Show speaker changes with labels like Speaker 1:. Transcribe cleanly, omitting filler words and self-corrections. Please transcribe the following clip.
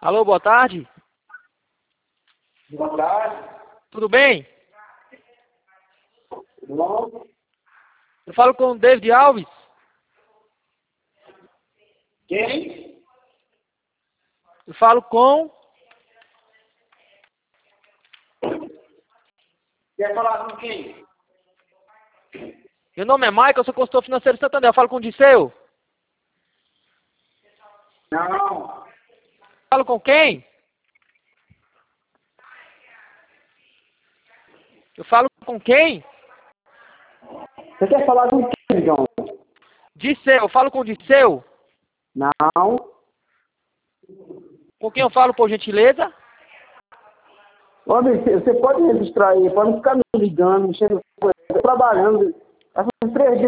Speaker 1: Alô, boa tarde.
Speaker 2: Boa tarde.
Speaker 1: Tudo bem?
Speaker 2: Tudo bom?
Speaker 1: Eu falo com o David Alves.
Speaker 2: Quem?
Speaker 1: Eu falo com...
Speaker 2: Quer falar com quem?
Speaker 1: Meu nome é Michael, eu sou consultor financeiro de Santander. Eu falo com o Disseu.
Speaker 2: Não.
Speaker 1: Eu falo com quem? Eu falo com quem?
Speaker 2: Você quer falar com quem, João?
Speaker 1: Disseu. Eu falo com o Disseu.
Speaker 2: Não.
Speaker 1: Com quem eu falo, por gentileza?
Speaker 2: Homem, você pode registrar aí, pode não ficar me ligando, mexendo com coisa. Eu tô trabalhando. Há uns 3 dias